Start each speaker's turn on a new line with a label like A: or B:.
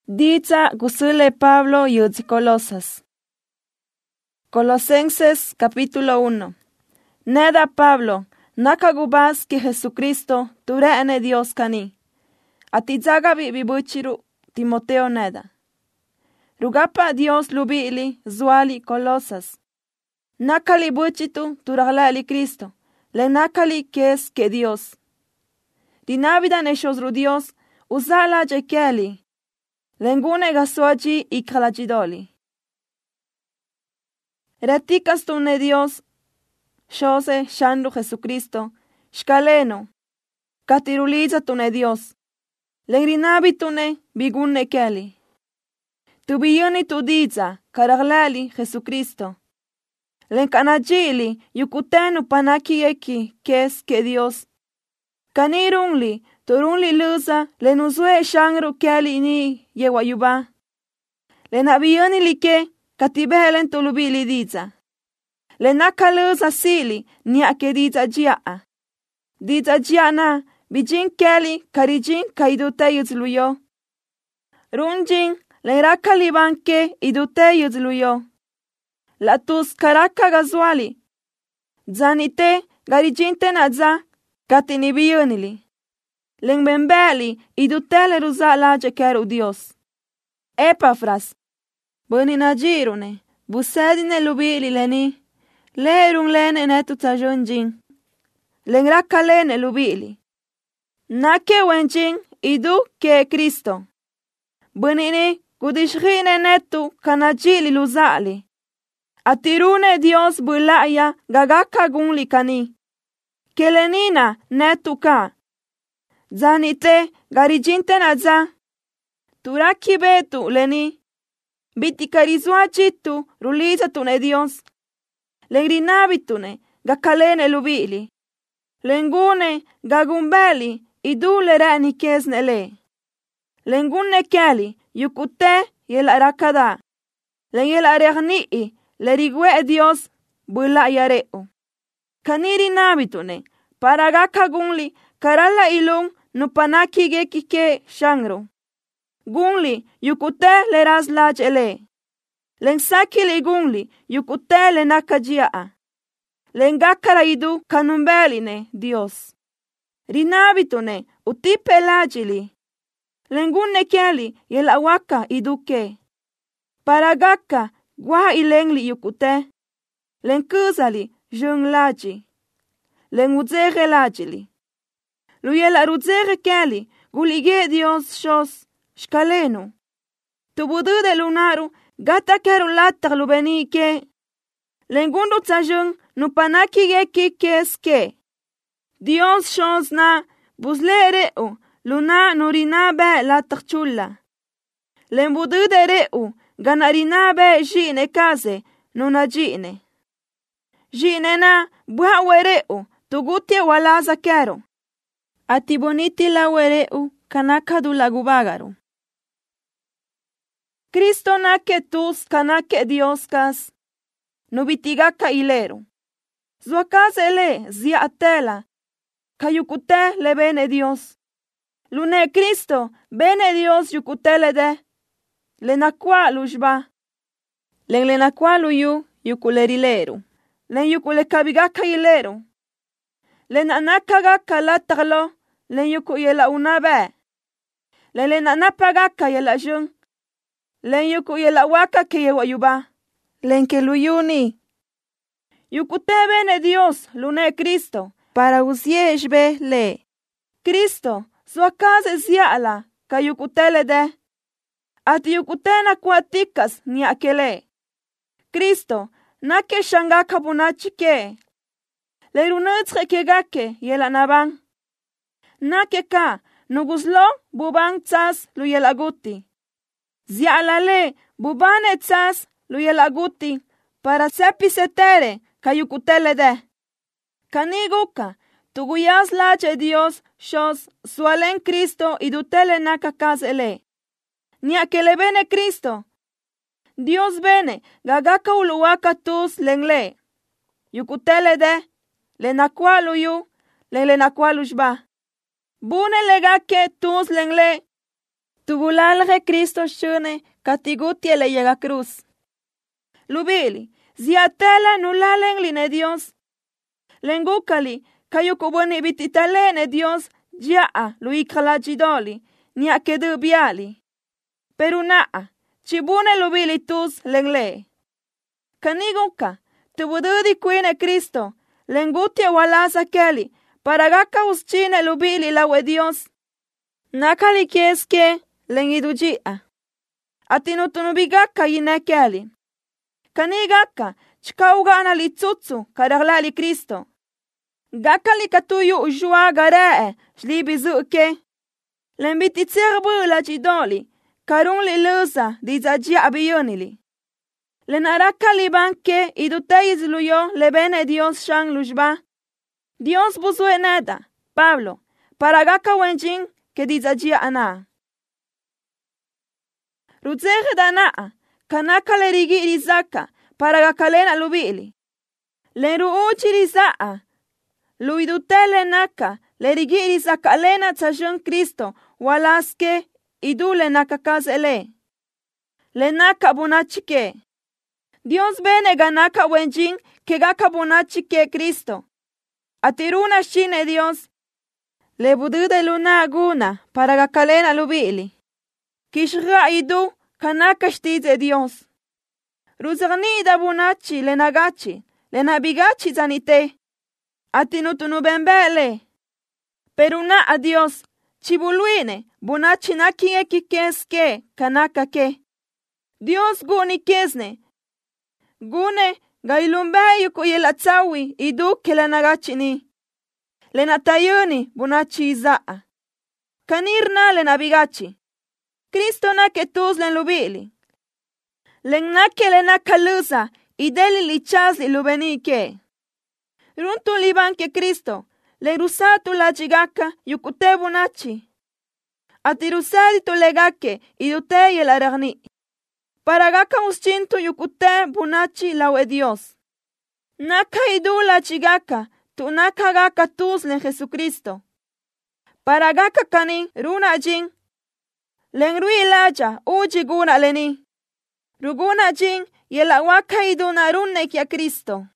A: Dicha gusule Pablo yudzi Colosas. Colosenses capítulo 1. Neda Pablo, nakagubas que Jesucristo tureene Dios kani. Atizaga bibuchiru Timoteo neda. Rugapa Dios lubili zuali Colosas. Nakali buchitu turaglali Cristo. Le nakali kes que Dios. Dinavida neshosru Dios uzala jekeli. Lengune gasuaji y kalajidoli. Reticas tu ne Dios, shose shandu Jesucristo, shkaleno, katiruliza tu ne Dios, lengrinabi tu ne bigune keli. Tu biyoni tu diza, karaglali Jesucristo. Lenkanajili yukutenu panaki eki, kes que Dios. Kanirungli, turunli luza, lenuzue shangru keli ni yewayuba. Lenabiyoni like, katibelen tulubili diza. Lenaka luza sili, ni ake diza jia. Diza jia na, bijin keli, karijin kaidute yuzluyo. Runjin, lenraka libanke, idute yuzluyo. Latus karaka gazwali. Zanite, garijinte naza, katinibiyonili. Lengbembeli idutele ruzala jekeru Dios. Epafras. Bunina jirune. Busedine lubili leni. Lerung lene netu tajonjin. Lengraka lene lubili. Nake wenjin idu ke Cristo. Bunini kudishgine netu kanajili luzali. Atirune Dios bulaya gagaka gunli kani. Kelenina netu ka. Zanite garijinte naza. Turaki betu leni. Bitikarizua chitu ruliza tune Dios. Lengrinabitune gakalene lubili. Lengune gagumbeli idule rani kesnele. Lengune keli yukute yel arakada. Lengel aregnii lerigwe Dios bula yareo. Kaniri nabitune paragaka gunli karala ilung nupanaki gekike shangro. Gunli yukute le razlaj ele. Lengsaki le gunli yukute le nakajia. Lengakara idu kanumbeline Dios. Rinabitune utipe lajili. Lengune keli yel awaka iduke. Paragaka gwa ilengli yukute. Lenkuzali jung laji. Lenguzere lajili. Luyela ruzere keli gulige Dios shos. Shkaleno. Tubudu de lunaru gata keru latar lubeni ke. Lengundu tajung nupanaki geki keske. Dios shos na buzle reu luna nurina be latar chula. Lembudu de reu ganarina be jine kaze nuna jine. Jine na buha wereu tugutie walaza kero. Atiboniti la wereu kanaka du lagubagaru. Cristo nake tus kanake Dioskas. Nubitigaka ilero. Zuakas ele zia atela. Kayukute le bene Dios. Lune Cristo bene Dios yukutele de. Lenakwa lujba. Len lenakwa luyu yukulerileru. Len yukule kabigaka ilero. Len anakaga lataglo. Len yuku yela unabe. Len anapagaka yela jung. Len yuku yela waka ke yewayuba. Len ke luyuni. Yukute bene Dios lune Cristo. Para usieshbe le. Cristo suakaze ziala ka yukutele de. Ati yukutena kuatikas ni akele. Cristo nake shangaka bunachike. Le runetre kegake yela nabang. Nake ka nuguslo bubang tsas luyelaguti. Zialale bubane tsas luyelaguti para sepisetere kayukutele de. Kaniguka tuguyas lache Dios shos sualen Cristo idutele nakakazele. Ni akele bene Cristo. Dios bene gagaka uluwaka tus lengle. Yukutele de lenakwalu yu lenakwalu shba. Bune legake tus lengle. Tubulalge Cristo shune katigutia le llega cruz. Lubili, ziatela nulalen line Dios. Lengukali, kayukuboni bititalene Dios, jaa luikalajidoli, niakedubiali. Perunaa, chibune lubili tus lengle. Kanigunka, tubududi kuine Cristo, lengutia walasa keli, paragaka uschine lubili lawe Dios. Nakali kieske, lengidujia. Atinutunubigaka yinekeli. Kanigaka, chkauga analitsutsu, karaglali Cristo. Gakali katuyu ujua garee, shlibi zuke. Lembiti tserbu la jidoli, karun li lusa, dizajia abiyonili. Lenaraka li banke, iduteiz luyo, lebene Dios shang lujba. Dios busue neda, Pablo, paragaka wenjin, que dizajia ana. Ruzege danaa, kanaka le rigi rizaka, paragakalena lubili. Le ruuchi rizaa, luidutele naka, le rigi rizaka lena tsajon Cristo, walaske, idule naka kazele. Le naka bunachike. Dios bene ganaka wenjin, que gaka bunachike Cristo. Atiruna shine Dios. Le budude luna aguna, paragakalena lubili. Kishra idu, kanaka shtize Dios. Ruzagni da bunachi, le nagachi, le nabigachi zanite. Atinutunu bembele. Peruna a Dios, chibuluine, bunachi naki eki keske, kanaka ke. Dios guni kesne. Gune, gailumbeyu kuyelatsawi, idu ke le nagachi ni. Le natayuni, bunachi izaa. Kanirna le nabigachi. Cristo na que tus len lubili. Len na que le na kalusa, ideli lichas li lubenike. Runtu liban que Cristo, le rusatu la jigaka, yukute bunachi. Atirusadi tu legake, idute y la ragni. Paragaka uschintu yukute bunachi lawe Dios. Naka idu la jigaka, tu naka gaka tus len Jesucristo. Paragaka kanin, runa jing, len rui laja uji guna leni. Ruguna jing yela waka iduna runne kia Cristo.